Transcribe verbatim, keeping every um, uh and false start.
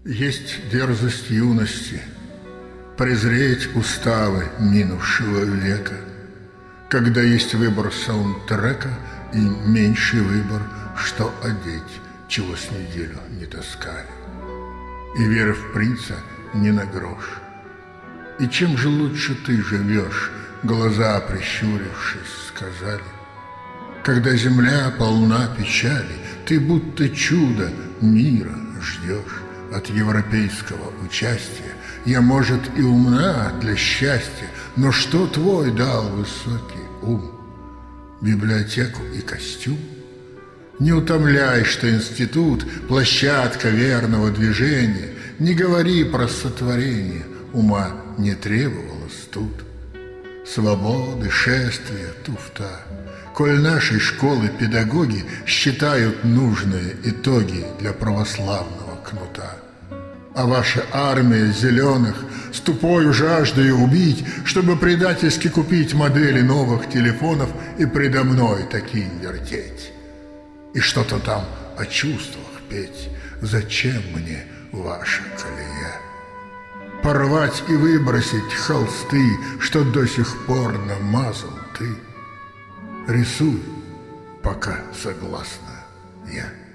Есть дерзость юности презреть уставы минувшего века, когда есть выбор саундтрека и меньший выбор, что одеть, чего с неделю не таскали, и вера в принца не на грош. И чем же лучше ты живешь, глаза прищурившись, сказали, когда земля полна печали, ты будто чудо мира ждешь. От европейского участия я, может, и умна для счастья, но что твой дал высокий ум? Библиотеку и костюм? Не утомляй, что институт — площадка верного движения. Не говори про сотворение, ума не требовалось тут. Свободы, шествия, туфта. Коль нашей школы педагоги считают нужные итоги для православного кнута. А ваша армия зеленых с тупою жаждою убить, чтобы предательски купить модели новых телефонов и предо мной такие вертеть. И что-то там о чувствах петь. Зачем мне ваша колея? Порвать и выбросить холсты, что до сих пор намазал ты. Рисуй, пока согласна я.